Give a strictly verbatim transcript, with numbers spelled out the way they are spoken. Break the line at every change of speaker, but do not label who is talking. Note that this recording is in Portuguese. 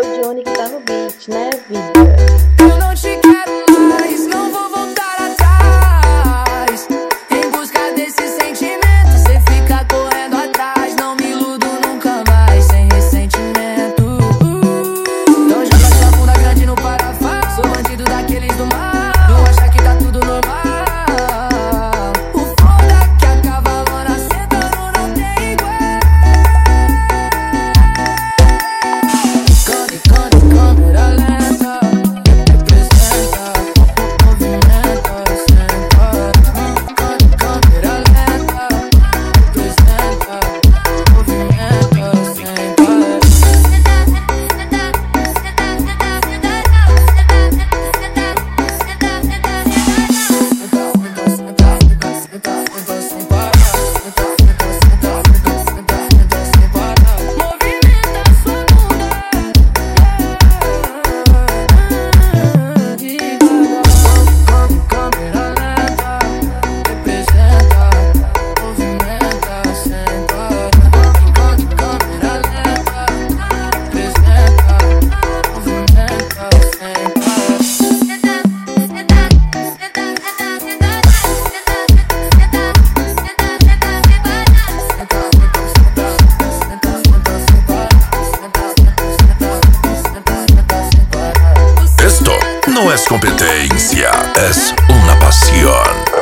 o Johnny que tá no beat, né, vida?
Eu não te quero mais, não vou voltar atrás. Em busca desse sentimento, cê fica correndo atrás. Não me iludo nunca mais, sem ressentimento. Então joga sua bunda grande no parafuso. Sou bandido daqueles do mal, não acha que tá tudo normal. O foda é que a cavalona sentando não tem igual. Cante, cante, câmera lenta, representa, movimenta, senta. Cante, câmera lenta, representa, movimenta, senta.
Esto no es competencia, es una pasión.